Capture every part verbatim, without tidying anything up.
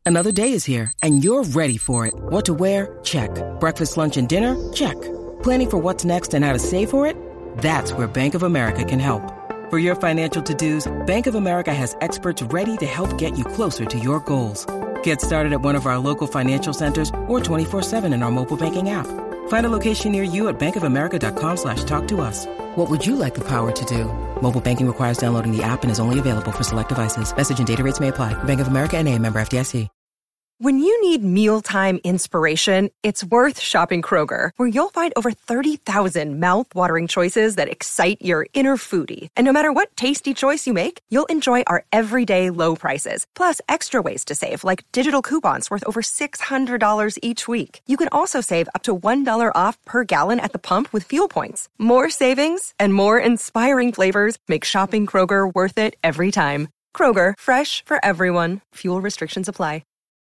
Another day is here, and you're ready for it. What to wear? Check. Breakfast, lunch, and dinner? Check. Planning for what's next and how to save for it? That's where Bank of America can help. For your financial to-dos, Bank of America has experts ready to help get you closer to your goals. Get started at one of our local financial centers or twenty-four seven in our mobile banking app. Find a location near you at bankofamerica.com slash talk to us. What would you like the power to do? Mobile banking requires downloading the app and is only available for select devices. Message and data rates may apply. Bank of America N A, member F D I C. When you need mealtime inspiration, it's worth shopping Kroger, where you'll find over thirty thousand mouth-watering choices that excite your inner foodie. And no matter what tasty choice you make, you'll enjoy our everyday low prices, plus extra ways to save, like digital coupons worth over six hundred dollars each week. You can also save up to one dollar off per gallon at the pump with fuel points. More savings and more inspiring flavors make shopping Kroger worth it every time. Kroger, fresh for everyone. Fuel restrictions apply.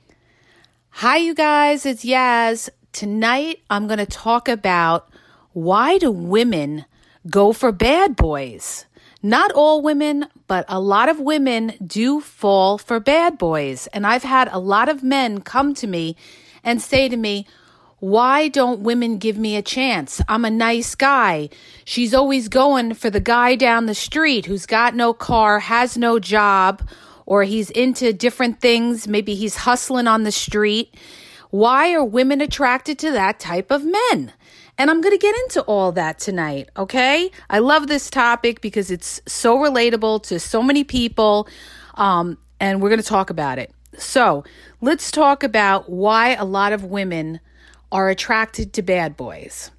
Hi, you guys, it's Yaz. Tonight, I'm going to talk about why do women go for bad boys? Not all women, but a lot of women do fall for bad boys. And I've had a lot of men come to me and say to me, why don't women give me a chance? I'm a nice guy. She's always going for the guy down the street who's got no car, has no job, or he's into different things. Maybe he's hustling on the street. Why are women attracted to that type of men? And I'm going to get into all that tonight, okay? I love this topic because it's so relatable to so many people, um, and we're going to talk about it. So let's talk about why a lot of women are attracted to bad boys.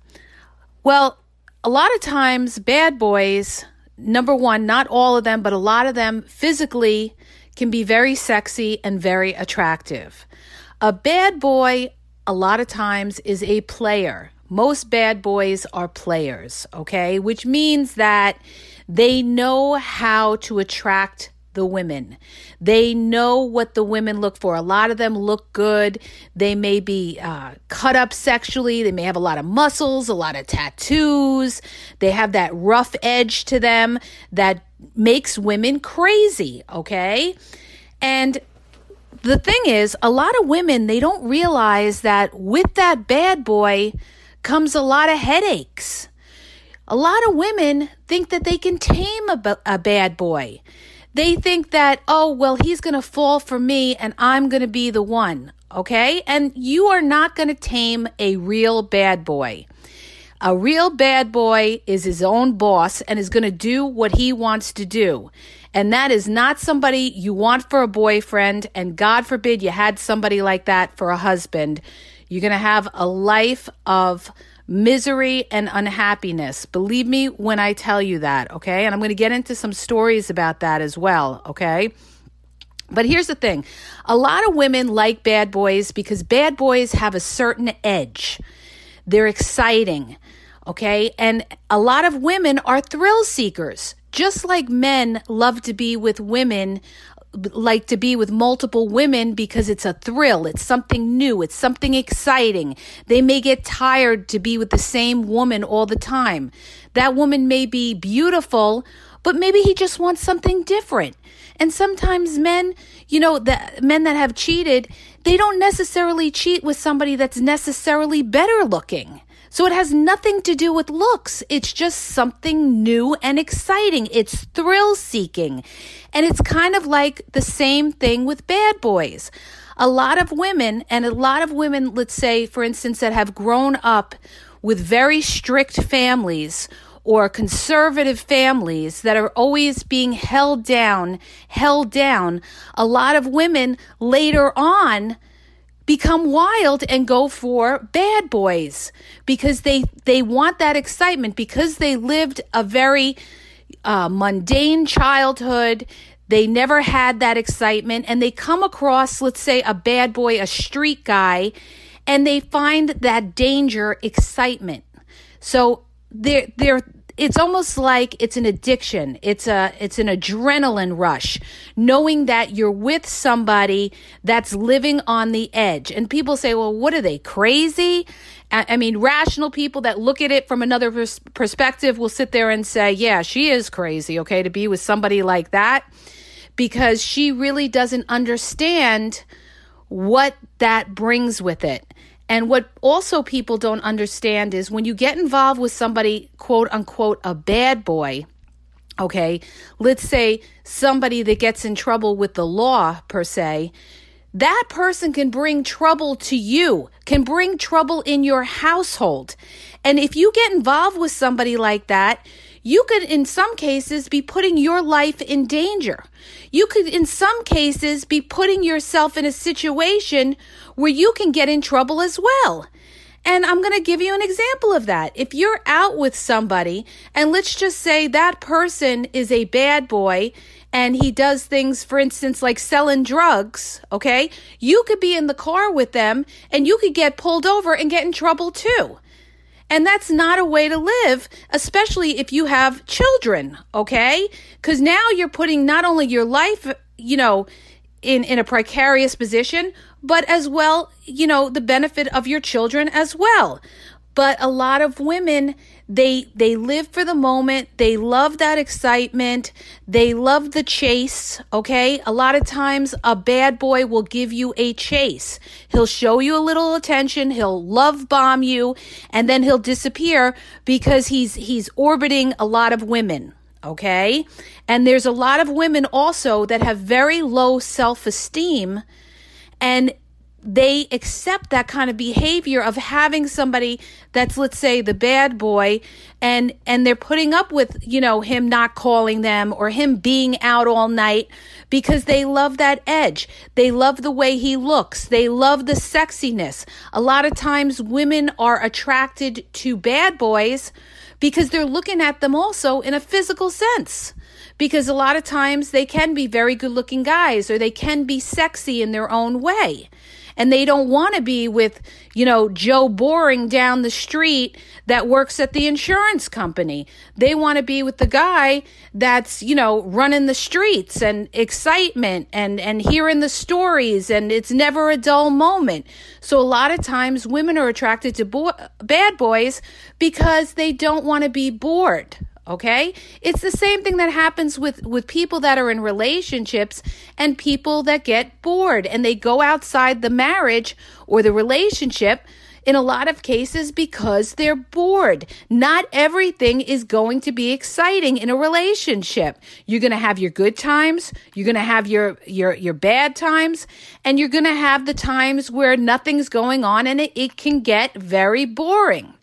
Well, a lot of times bad boys, number one, not all of them, but a lot of them physically can be very sexy and very attractive. A bad boy, a lot of times, is a player. Most bad boys are players, okay? Which means that they know how to attract the women. They know what the women look for. A lot of them look good. They may be uh, cut up sexually. They may have a lot of muscles, a lot of tattoos. They have that rough edge to them that makes women crazy, okay? And the thing is, a lot of women, they don't realize that with that bad boy comes a lot of headaches. A lot of women think that they can tame a, b- a bad boy. They think that, oh, well, he's going to fall for me and I'm going to be the one, okay? And you are not going to tame a real bad boy. A real bad boy is his own boss and is going to do what he wants to do. And that is not somebody you want for a boyfriend. And God forbid you had somebody like that for a husband. You're going to have a life of misery and unhappiness. Believe me when I tell you that, okay? And I'm going to get into some stories about that as well, okay? But here's the thing. A lot of women like bad boys because bad boys have a certain edge. They're exciting, okay? And a lot of women are thrill seekers. Just like men love to be with women, like to be with multiple women because it's a thrill. It's something new. It's something exciting. They may get tired to be with the same woman all the time. That woman may be beautiful, but maybe he just wants something different. And sometimes men, you know, the men that have cheated, they don't necessarily cheat with somebody that's necessarily better looking. So it has nothing to do with looks. It's just something new and exciting. It's thrill seeking. And it's kind of like the same thing with bad boys. A lot of women, and a lot of women, let's say, for instance, that have grown up with very strict families or conservative families that are always being held down, held down. A lot of women later on become wild and go for bad boys because they they want that excitement, because they lived a very uh, mundane childhood. They never had that excitement, and they come across, let's say, a bad boy, a street guy, and they find that danger excitement. So they're they're it's almost like it's an addiction. It's a it's an adrenaline rush, knowing that you're with somebody that's living on the edge. And people say, well, what are they, crazy? I, I mean, rational people that look at it from another pers- perspective will sit there and say, yeah, she is crazy, okay, to be with somebody like that, because she really doesn't understand what that brings with it. And what also people don't understand is when you get involved with somebody, quote unquote, a bad boy, okay, let's say somebody that gets in trouble with the law per se, that person can bring trouble to you, can bring trouble in your household. And if you get involved with somebody like that, you could, in some cases, be putting your life in danger. You could, in some cases, be putting yourself in a situation where you can get in trouble as well. And I'm going to give you an example of that. If you're out with somebody, and let's just say that person is a bad boy, and he does things, for instance, like selling drugs, okay? You could be in the car with them, and you could get pulled over and get in trouble too. And that's not a way to live, especially if you have children, okay? Because now you're putting not only your life, you know, in, in a precarious position, but as well, you know, the benefit of your children as well. But a lot of women, they they live for the moment. They love that excitement. They love the chase, okay? A lot of times a bad boy will give you a chase. He'll show you a little attention. He'll love bomb you, and then he'll disappear because he's he's orbiting a lot of women, okay? And there's a lot of women also that have very low self-esteem, and they accept that kind of behavior of having somebody that's, let's say, the bad boy, and and they're putting up with, you know, him not calling them or him being out all night because they love that edge. They love the way he looks. They love the sexiness. A lot of times women are attracted to bad boys because they're looking at them also in a physical sense. Because a lot of times they can be very good-looking guys, or they can be sexy in their own way. And they don't want to be with, you know, Joe Boring down the street that works at the insurance company. They want to be with the guy that's, you know, running the streets and excitement and, and hearing the stories, and it's never a dull moment. So a lot of times women are attracted to bo- bad boys because they don't want to be bored. Okay? It's the same thing that happens with, with people that are in relationships and people that get bored and they go outside the marriage or the relationship in a lot of cases because they're bored. Not everything is going to be exciting in a relationship. You're going to have your good times, you're going to have your, your, your bad times, and you're going to have the times where nothing's going on and it, it can get very boring.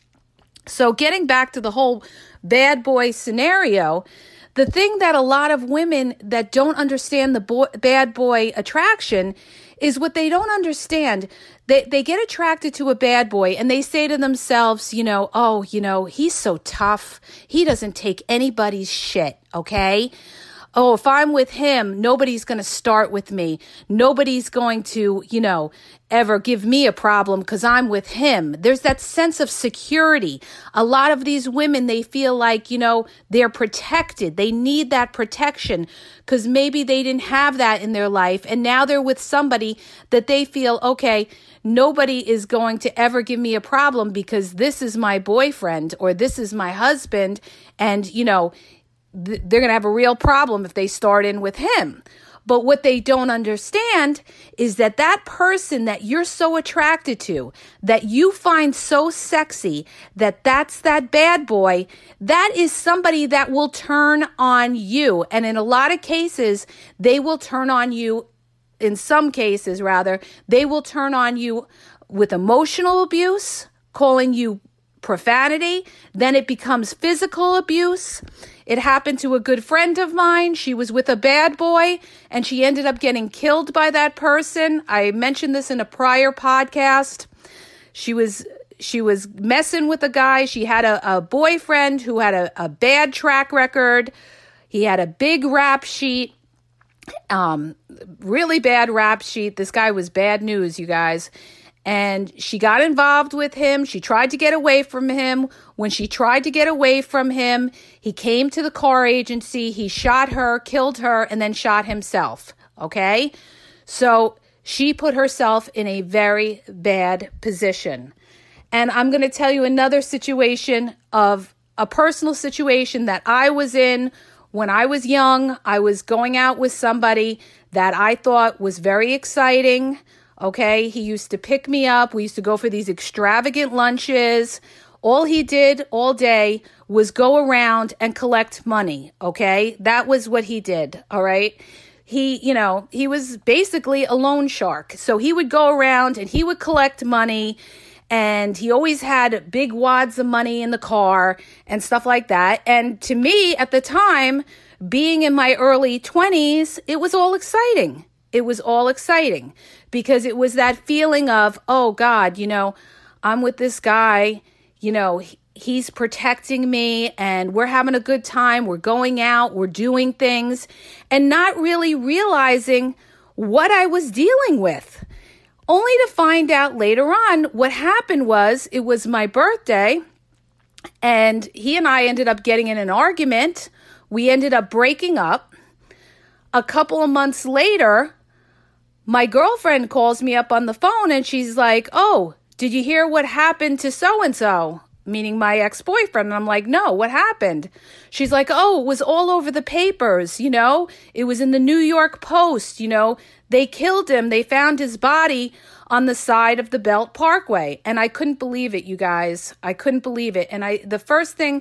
So getting back to the whole bad boy scenario, the thing that a lot of women that don't understand the boy, bad boy attraction is what they don't understand. They they get attracted to a bad boy and they say to themselves, you know, oh, you know, he's so tough. He doesn't take anybody's shit, okay? Oh, if I'm with him, nobody's going to start with me. Nobody's going to, you know, ever give me a problem because I'm with him. There's that sense of security. A lot of these women, they feel like, you know, they're protected. They need that protection because maybe they didn't have that in their life. And now they're with somebody that they feel, okay, nobody is going to ever give me a problem because this is my boyfriend or this is my husband. And, you know, th- they're going to have a real problem if they start in with him. But what they don't understand is that that person that you're so attracted to, that you find so sexy, that that's that bad boy, that is somebody that will turn on you. And in a lot of cases, they will turn on you, in some cases rather, they will turn on you with emotional abuse, calling you profanity. Then it becomes physical abuse. It happened to a good friend of mine. She was with a bad boy and she ended up getting killed by that person. I mentioned this in a prior podcast. She was she was messing with a guy. She had a, a boyfriend who had a, a bad track record. He had a big rap sheet, um, really bad rap sheet. This guy was bad news, you guys. And she got involved with him. She tried to get away from him. When she tried to get away from him, he came to the car agency. He shot her, killed her, and then shot himself. Okay? So she put herself in a very bad position. And I'm going to tell you another situation of a personal situation that I was in when I was young. I was going out with somebody that I thought was very exciting. Okay, he used to pick me up. We used to go for these extravagant lunches. All he did all day was go around and collect money. Okay, that was what he did. All right. He, you know, he was basically a loan shark. So he would go around and he would collect money, and he always had big wads of money in the car and stuff like that. And to me at the time, being in my early twenties, it was all exciting. It was all exciting because it was that feeling of, oh God, you know, I'm with this guy, you know, he's protecting me and we're having a good time. We're going out, we're doing things, and not really realizing what I was dealing with. Only to find out later on what happened was it was my birthday and he and I ended up getting in an argument. We ended up breaking up. A couple of months later, my girlfriend calls me up on the phone and she's like, oh, did you hear what happened to so-and-so? Meaning my ex-boyfriend. And I'm like, no, what happened? She's like, oh, it was all over the papers, you know? It was in the New York Post, you know? They killed him. They found his body on the side of the Belt Parkway. And I couldn't believe it, you guys. I couldn't believe it. And I, the first thing,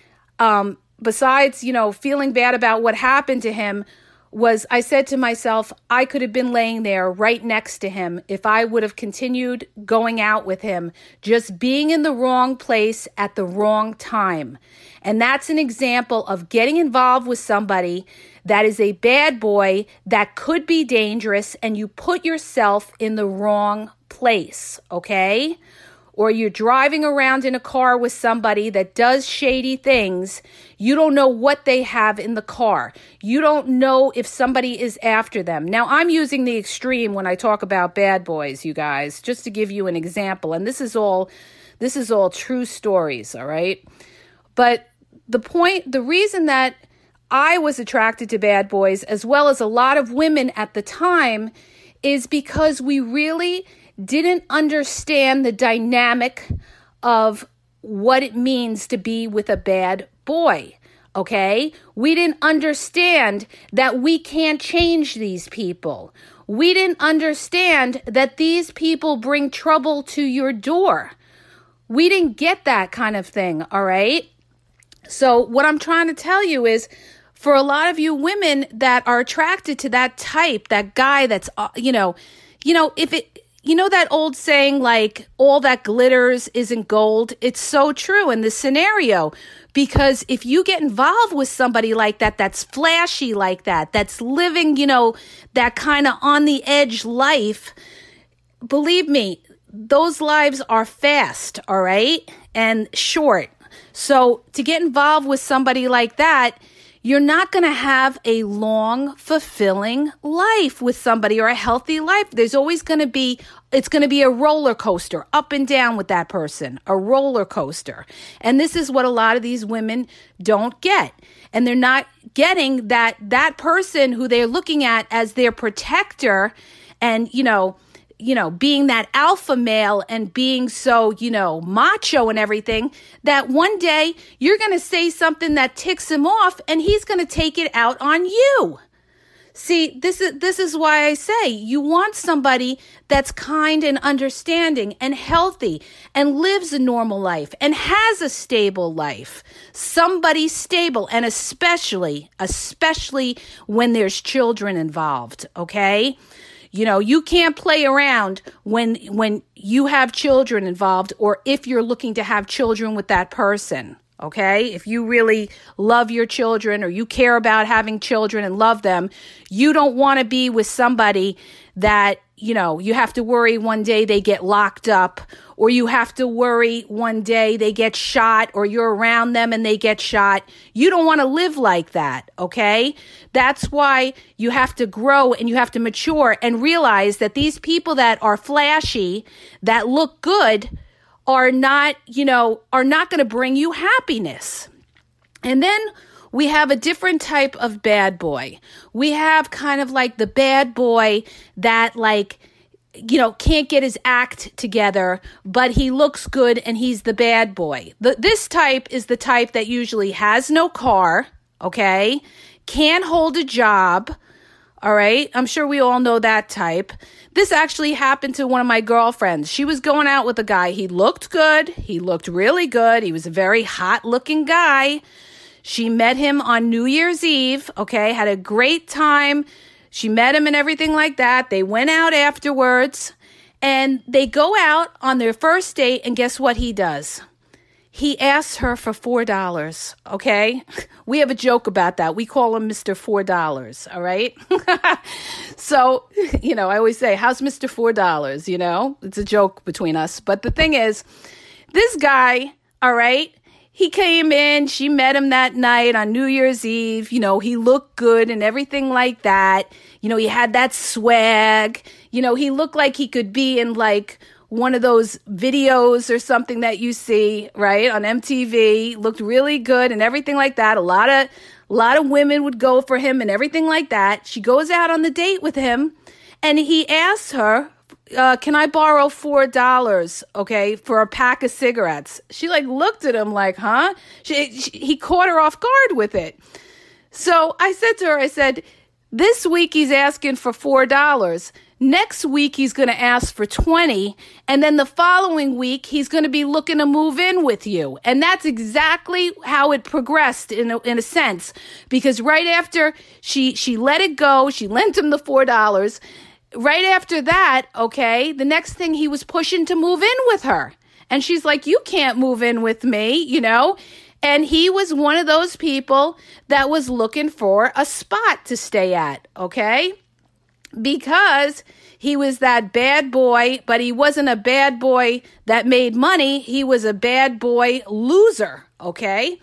um, besides, you know, feeling bad about what happened to him, was I said to myself, I could have been laying there right next to him if I would have continued going out with him, just being in the wrong place at the wrong time. And that's an example of getting involved with somebody that is a bad boy that could be dangerous, and you put yourself in the wrong place, okay? Or you're driving around in a car with somebody that does shady things. You don't know what they have in the car. You don't know if somebody is after them. Now, I'm using the extreme when I talk about bad boys, you guys, just to give you an example. And this is all, this is all true stories, all right? But the point, the reason that I was attracted to bad boys, as well as a lot of women at the time, is because we really didn't understand the dynamic of what it means to be with a bad boy, okay? We didn't understand that we can't change these people. We didn't understand that these people bring trouble to your door. We didn't get that kind of thing, all right? So what I'm trying to tell you is, for a lot of you women that are attracted to that type, that guy that's, uh, you know, you know, if it, you know that old saying, like, all that glitters isn't gold? It's so true in this scenario, because if you get involved with somebody like that, that's flashy like that, that's living, you know, that kind of on the edge life, believe me, those lives are fast, all right, and short. So to get involved with somebody like that, you're not going to have a long, fulfilling life with somebody, or a healthy life. There's always going to be, it's going to be a roller coaster, up and down with that person, a roller coaster. And this is what a lot of these women don't get. And they're not getting that that person who they're looking at as their protector and, you know, you know, being that alpha male and being so, you know, macho and everything, that one day you're going to say something that ticks him off and he's going to take it out on you. See, this is this is why I say you want somebody that's kind and understanding and healthy and lives a normal life and has a stable life. Somebody stable, and especially, especially when there's children involved, okay? You know, you can't play around when when you have children involved, or if you're looking to have children with that person, okay? If you really love your children, or you care about having children and love them, you don't want to be with somebody that, you know, you have to worry one day they get locked up, or you have to worry one day they get shot, or you're around them and they get shot. You don't want to live like that, okay? That's why you have to grow and you have to mature and realize that these people that are flashy, that look good, are not, you know, are not going to bring you happiness. And then we have a different type of bad boy. We have kind of like the bad boy that, like, you know, can't get his act together, but he looks good and he's the bad boy. The, this type is the type that usually has no car, okay, can't hold a job, All right. I'm sure we all know that type. This actually happened to one of my girlfriends. She was going out with a guy. He looked good. He looked really good. He was a very hot looking guy. She met him on New Year's Eve. Okay. Had a great time. She met him and everything like that. They went out afterwards and they go out on their first date. And guess what he does? He asks her for four dollars, okay? We have a joke about that. We call him Mister four dollars, all right? So, you know, I always say, how's Mister four dollars, you know? It's a joke between us. But the thing is, this guy, all right, he came in, she met him that night on New Year's Eve. You know, he looked good and everything like that. You know, he had that swag. You know, he looked like he could be in like one of those videos or something that you see, right, on M T V. Looked really good and everything like that. A lot of a lot of women would go for him and everything like that. She goes out on the date with him and he asks her, uh, can I borrow four dollars, okay, for a pack of cigarettes? She like looked at him like, huh? She, she, he caught her off guard with it. So I said to her, I said, this week he's asking for four dollars. Next week, he's going to ask for twenty. And then the following week, he's going to be looking to move in with you. And that's exactly how it progressed in a, in a sense. Because right after she, she let it go, she lent him the four dollars. Right after that, okay, the next thing he was pushing to move in with her. And she's like, you can't move in with me, you know. And he was one of those people that was looking for a spot to stay at, okay? Because he was that bad boy, but he wasn't a bad boy that made money. He was a bad boy loser, okay?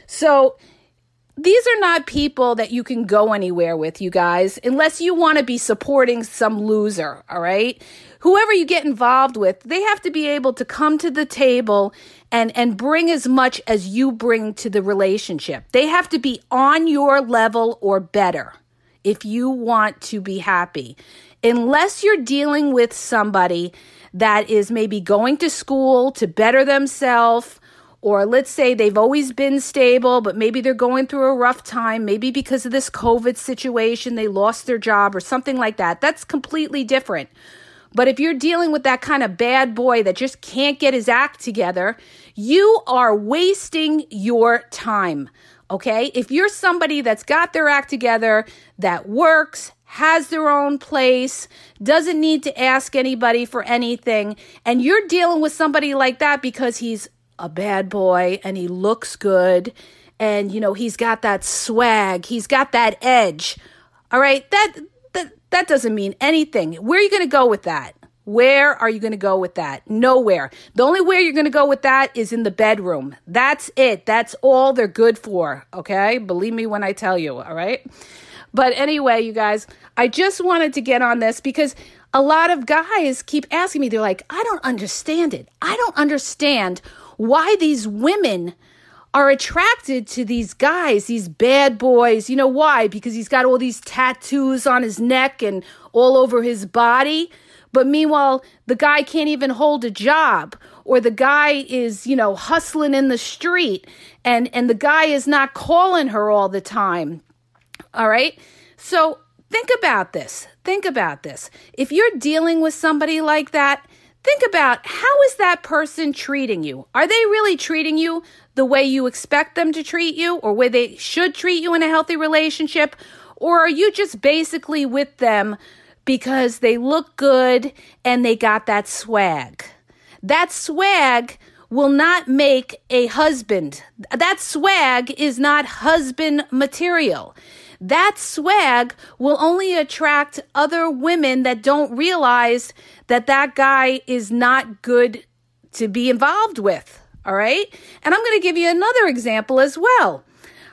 So these are not people that you can go anywhere with, you guys, unless you want to be supporting some loser, all right? Whoever you get involved with, they have to be able to come to the table and, and bring as much as you bring to the relationship. They have to be on your level or better if you want to be happy. Unless you're dealing with somebody that is maybe going to school to better themselves, or let's say they've always been stable, but maybe they're going through a rough time, maybe because of this COVID situation, they lost their job or something like that. That's completely different. But if you're dealing with that kind of bad boy that just can't get his act together, you are wasting your time. Okay, if you're somebody that's got their act together, that works, has their own place, doesn't need to ask anybody for anything, and you're dealing with somebody like that because he's a bad boy and he looks good and, you know, he's got that swag, he's got that edge. All right, that that, that doesn't mean anything. Where are you going to go with that? Where are you going to go with that? Nowhere. The only way you're going to go with that is in the bedroom. That's it. That's all they're good for. Okay? Believe me when I tell you. All right? But anyway, you guys, I just wanted to get on this because a lot of guys keep asking me, they're like, I don't understand it. I don't understand why these women are attracted to these guys, these bad boys. You know why? Because he's got all these tattoos on his neck and all over his body. But meanwhile, the guy can't even hold a job, or the guy is, you know, hustling in the street and, and the guy is not calling her all the time. All right. So think about this. Think about this. If you're dealing with somebody like that, think about how is that person treating you? Are they really treating you the way you expect them to treat you, or way they should treat you in a healthy relationship? Or are you just basically with them because they look good and they got that swag? That swag will not make a husband. That swag is not husband material. That swag will only attract other women that don't realize that that guy is not good to be involved with. All right? And I'm going to give you another example as well.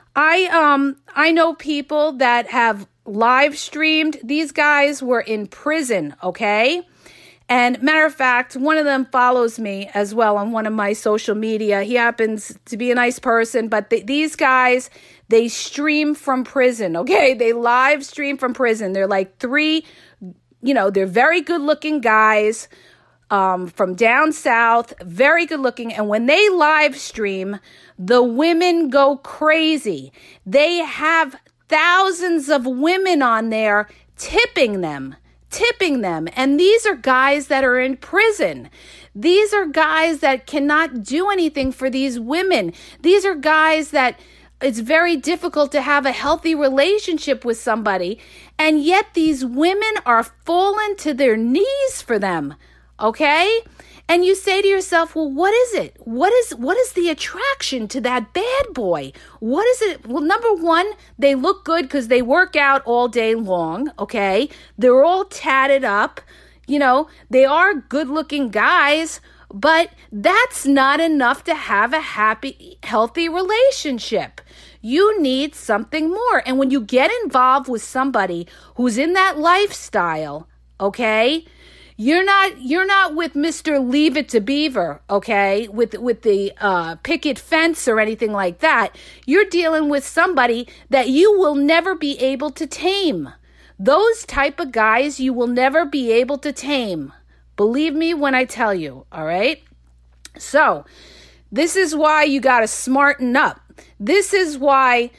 I um I know people that have live streamed. These guys were in prison, okay? And matter of fact, one of them follows me as well on one of my social media. He happens to be a nice person, but th- these guys, they stream from prison, okay? They live stream from prison. They're like three, you know, they're very good looking guys um, from down south, very good looking. And when they live stream, the women go crazy. They have thousands of women on there tipping them, tipping them. And these are guys that are in prison. These are guys that cannot do anything for these women. These are guys that it's very difficult to have a healthy relationship with somebody. And yet these women are falling to their knees for them. Okay? And you say to yourself, well, what is it? What is what is the attraction to that bad boy? What is it? Well, number one, they look good because they work out all day long, okay? They're all tatted up. You know, they are good-looking guys, but that's not enough to have a happy, healthy relationship. You need something more. And when you get involved with somebody who's in that lifestyle, okay, You're not you're not with Mister Leave It to Beaver, okay, with with the uh, picket fence or anything like that. You're dealing with somebody that you will never be able to tame. Those type of guys you will never be able to tame. Believe me when I tell you, all right? So, this is why you got to smarten up. This is why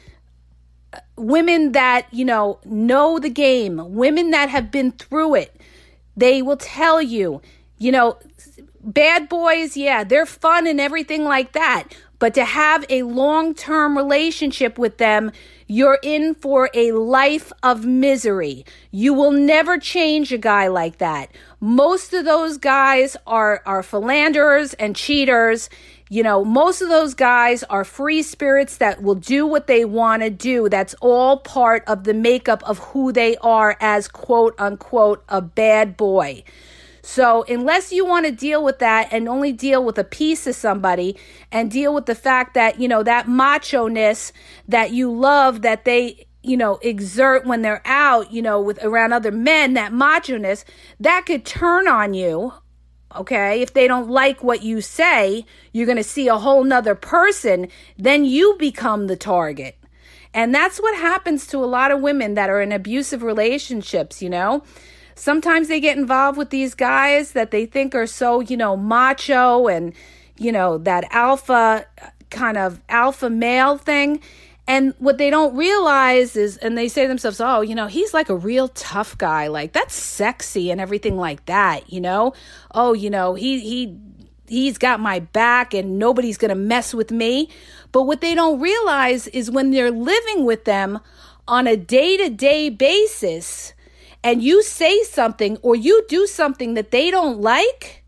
women that, you know, know the game, women that have been through it, they will tell you, you know, bad boys, yeah, they're fun and everything like that. But to have a long-term relationship with them, you're in for a life of misery. You will never change a guy like that. Most of those guys are, are philanderers and cheaters. You know, most of those guys are free spirits that will do what they want to do. That's all part of the makeup of who they are as quote unquote a bad boy. So unless you want to deal with that and only deal with a piece of somebody and deal with the fact that, you know, that macho-ness that you love that they, you know, exert when they're out, you know, with around other men, that macho-ness, that could turn on you. Okay, if they don't like what you say, you're going to see a whole nother person, then you become the target. And that's what happens to a lot of women that are in abusive relationships, you know. Sometimes they get involved with these guys that they think are so, you know, macho and, you know, that alpha kind of alpha male thing. And what they don't realize is, and they say to themselves, oh, you know, he's like a real tough guy. Like, that's sexy and everything like that, you know? Oh, you know, he he he's got my back and nobody's going to mess with me. But what they don't realize is when they're living with them on a day-to-day basis and you say something or you do something that they don't like,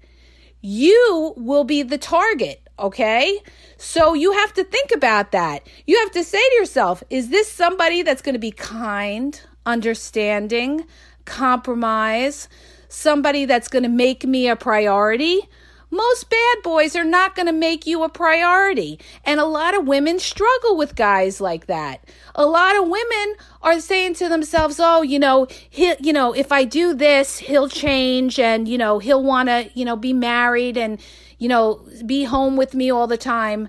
you will be the target, okay? So you have to think about that. You have to say to yourself, is this somebody that's going to be kind, understanding, compromise, somebody that's going to make me a priority? Most bad boys are not going to make you a priority. And a lot of women struggle with guys like that. A lot of women are saying to themselves, oh, you know, he, you know, if I do this, he'll change and, you know, he'll want to, you know, be married and, you know, be home with me all the time.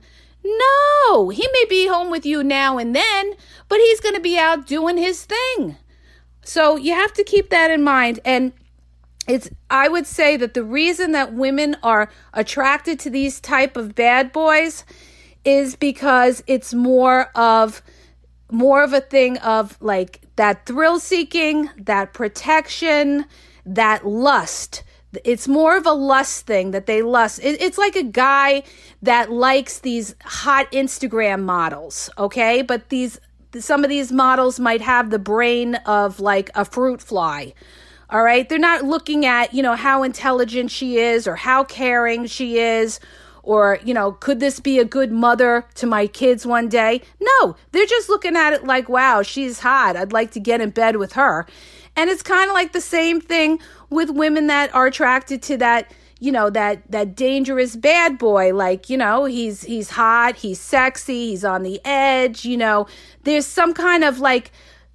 No, he may be home with you now and then, but he's going to be out doing his thing. So you have to keep that in mind. And it's, I would say that the reason that women are attracted to these type of bad boys is because it's more of, more of a thing of like that thrill seeking, that protection, that lust. It's more of a lust thing that they lust. It, it's like a guy that likes these hot Instagram models, okay? But these, some of these models might have the brain of like a fruit fly, all right? They're not looking at, you know, how intelligent she is or how caring she is or, you know, could this be a good mother to my kids one day? No, they're just looking at it like, wow, she's hot. I'd like to get in bed with her. And it's kind of like the same thing with women that are attracted to that, you know, that that dangerous bad boy. Like, you know, he's he's hot, he's sexy, he's on the edge, you know. There's some kind of like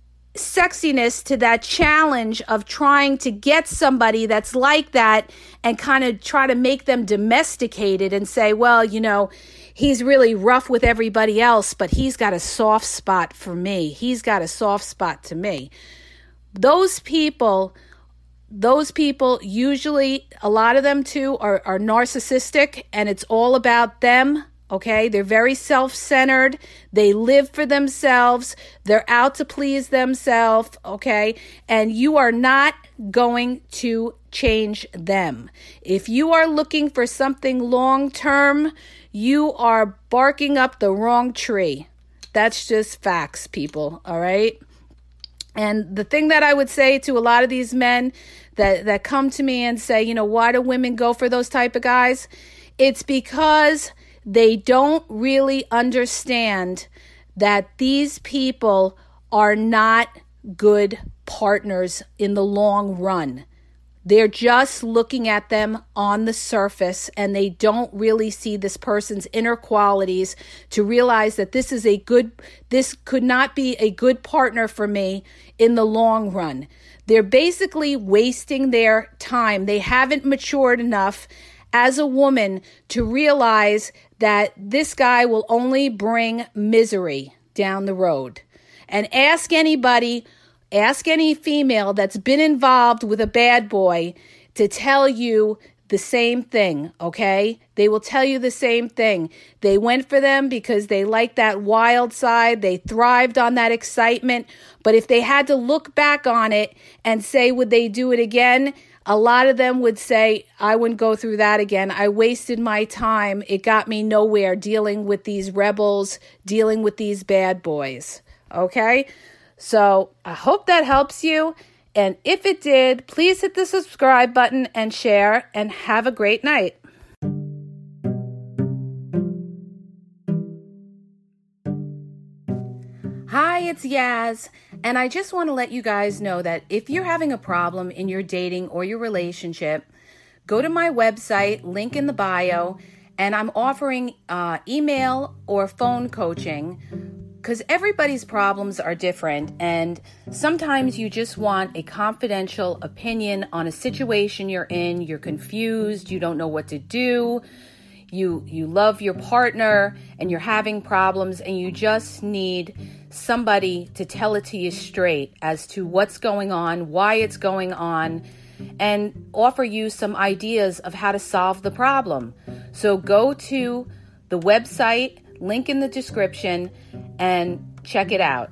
sexiness to that challenge of trying to get somebody that's like that and kind of try to make them domesticated and say, well, you know, he's really rough with everybody else, but he's got a soft spot for me. He's got a soft spot to me. Those people, those people usually, a lot of them too, are, are narcissistic and it's all about them, Okay, they're very self-centered. They live for themselves. They're out to please themselves. Okay, and you are not going to change them. If you are looking for something long-term, you are barking up the wrong tree. That's just facts, people. All right. And the thing that I would say to a lot of these men that, that come to me and say, you know, why do women go for those type of guys? It's because they don't really understand that these people are not good partners in the long run. They're just looking at them on the surface, and they don't really see this person's inner qualities to realize that this is a good, this could not be a good partner for me in the long run. They're basically wasting their time. They haven't matured enough as a woman to realize that this guy will only bring misery down the road. And ask anybody, ask any female that's been involved with a bad boy to tell you the same thing, okay? They will tell you the same thing. They went for them because they liked that wild side. They thrived on that excitement. But if they had to look back on it and say, would they do it again? A lot of them would say, I wouldn't go through that again. I wasted my time. It got me nowhere dealing with these rebels, dealing with these bad boys. Okay? So I hope that helps you. And if it did, please hit the subscribe button and share, and have a great night. Hi, it's Yaz, and I just want to let you guys know that if you're having a problem in your dating or your relationship, go to my website, link in the bio, and I'm offering uh, email or phone coaching because everybody's problems are different, and sometimes you just want a confidential opinion on a situation you're in. You're confused, you don't know what to do. You you love your partner and you're having problems, and you just need somebody to tell it to you straight as to what's going on, why it's going on, and offer you some ideas of how to solve the problem. So go to the website, link in the description, and check it out.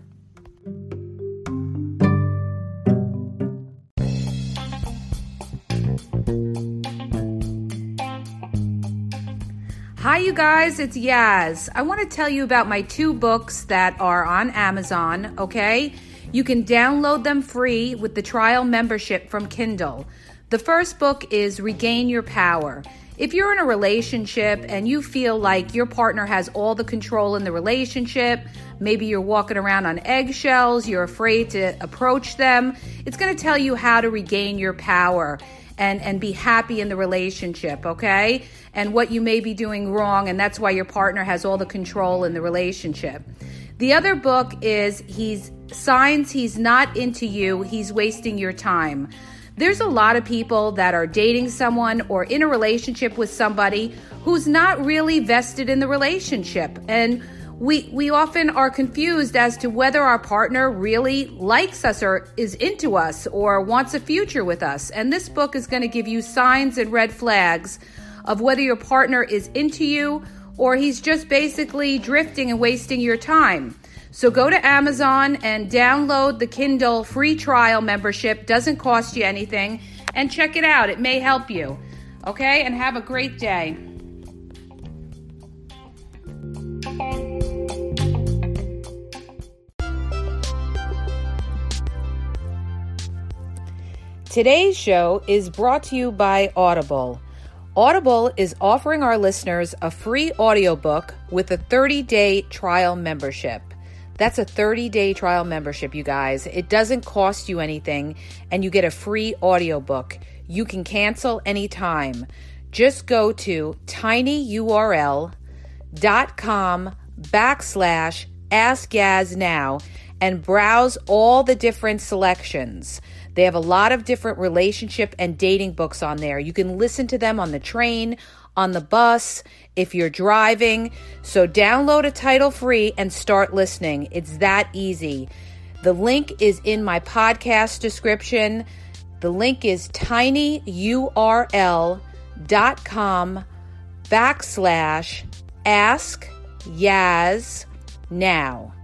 Hi, you guys, it's Yaz. I want to tell you about my two books that are on Amazon, okay? You can download them free with the trial membership from Kindle. The first book is Regain Your Power. If you're in a relationship and you feel like your partner has all the control in the relationship, maybe you're walking around on eggshells, you're afraid to approach them, it's going to tell you how to regain your power and, and be happy in the relationship, okay? And what you may be doing wrong, and that's why your partner has all the control in the relationship. The other book is he's Signs He's Not Into You, He's Wasting Your Time. There's a lot of people that are dating someone or in a relationship with somebody who's not really vested in the relationship. And we we often are confused as to whether our partner really likes us or is into us or wants a future with us. And this book is going to give you signs and red flags of whether your partner is into you or he's just basically drifting and wasting your time. So go to Amazon and download the Kindle free trial membership. Doesn't cost you anything. And check it out. It may help you. Okay? And have a great day. Today's show is brought to you by Audible. Audible is offering our listeners a free audiobook with a thirty-day trial membership. That's a thirty-day trial membership, you guys. It doesn't cost you anything, and you get a free audiobook. You can cancel anytime. Just go to tinyurl.com backslash Ask Yaz Now and browse all the different selections. They have a lot of different relationship and dating books on there. You can listen to them on the train, on the bus, if you're driving. So download a title free and start listening. It's that easy. The link is in my podcast description. The link is tinyurl.com backslash Ask Yaz now.